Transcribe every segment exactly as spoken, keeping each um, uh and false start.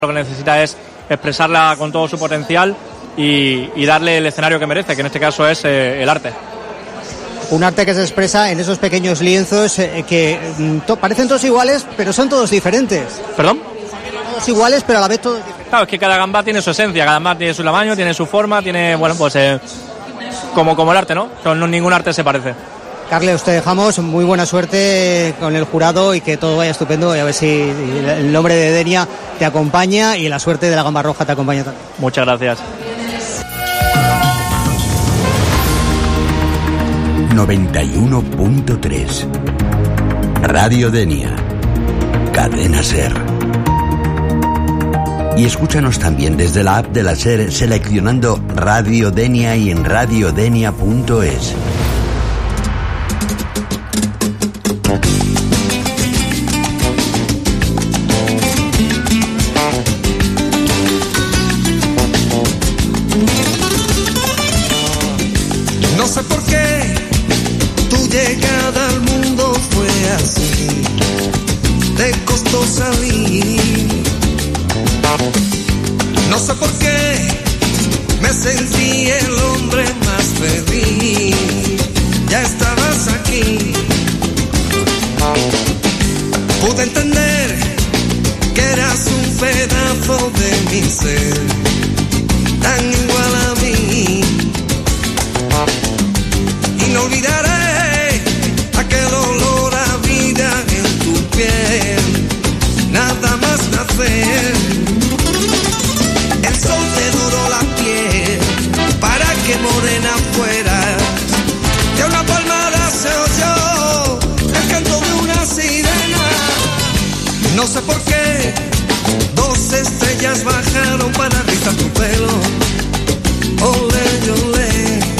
Lo que necesita es expresarla con todo su potencial y, y darle el escenario que merece, que en este caso es eh, el arte. Un arte que se expresa en esos pequeños lienzos eh, que mm, to- parecen todos iguales, pero son todos diferentes. ¿Perdón? Todos iguales, pero a la vez todos diferentes. Claro, es que cada gamba tiene su esencia, cada gamba tiene su tamaño, tiene su forma, tiene, bueno, pues eh, como, como el arte, ¿no? No, no, ningún arte se parece. Carles, te dejamos muy buena suerte con el jurado y que todo vaya estupendo y a ver si el nombre de Denia te acompaña y la suerte de la gamba roja te acompaña también. Muchas gracias. noventa y uno punto tres Radio Denia, Cadena Ser. Y escúchanos también desde la app de la Ser seleccionando Radio Denia y en radio denia punto es. No sé por qué tu llegada al mundo fue así, te costó salir. No sé por qué me sentí el hombre más feliz, ya estabas aquí. Pude entender que eras un pedazo de mi ser, tan igual a mí. Y no olvidaré aquel olor a vida en tu piel, nada más nacer. El sol te doró la piel para que morena fueras. De una palmada se oyó el canto de una sirena. No sé por qué dos estrellas bajaron para rizar tu pelo. Olé, olé.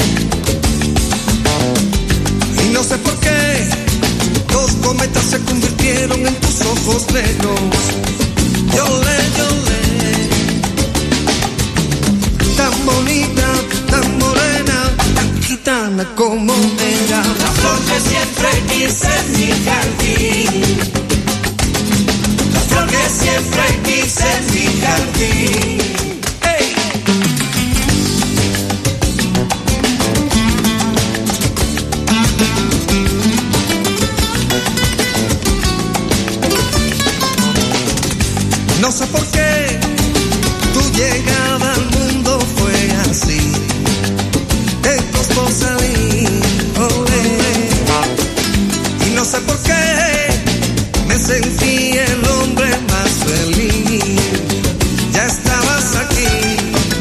Y no sé por qué dos cometas se convirtieron en tus ojos negros. Yolé, yolé. Tan bonita, tan morena, tan gitana como era. La flor que siempre quise en mi jardín. La flor que siempre quise en mi jardín. Hey. No sé por qué tu llegada al mundo fue así, te costó salir, olé. Y no sé por qué me sentí el hombre más feliz, ya estabas aquí.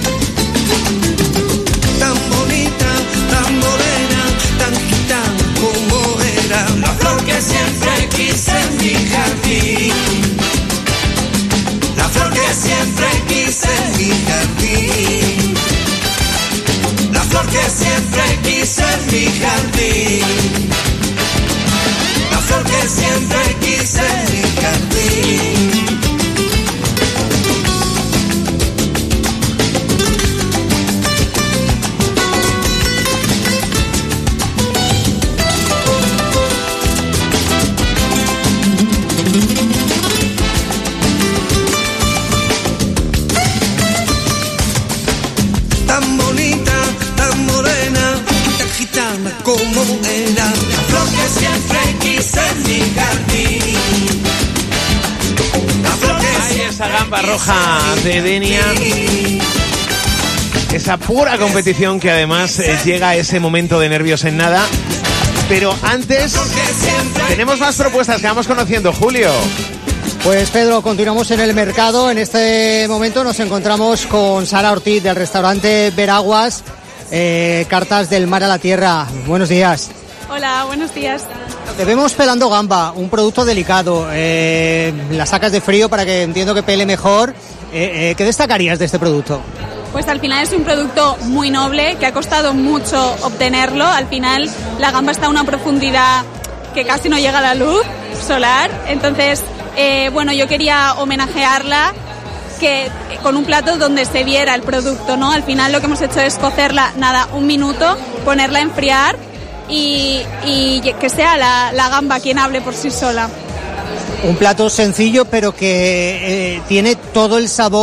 Tan bonita, tan morena, tan gitana como era. La flor que siempre quise en mi jardín. La flor que siempre quise en mi jardín. La flor que siempre quise en mi jardín. La flor que siempre quise en mi jardín. Como era la flor que siempre quise en mi jardín. La flor que Ahí esa gamba roja de Denia. Esa pura competición que además eh, llega a ese momento de nervios en nada. Pero antes tenemos más propuestas que vamos conociendo, Julio. Pues Pedro, continuamos en el mercado. En este momento nos encontramos con Sara Ortiz del restaurante Veraguas. Eh, cartas del mar a la tierra. Buenos días. Hola, buenos días. Te vemos pelando gamba, un producto delicado. Eh, la sacas de frío para que entiendo que pele mejor. Eh, eh, ¿Qué destacarías de este producto? Pues al final es un producto muy noble, que ha costado mucho obtenerlo. Al final la gamba está a una profundidad que casi no llega a la luz solar. Entonces, eh, bueno, yo quería homenajearla que con un plato donde se viera el producto, ¿no? Al final lo que hemos hecho es cocerla, nada, un minuto, ponerla a enfriar y, y que sea la, la gamba quien hable por sí sola. Un plato sencillo, pero que eh, tiene todo el sabor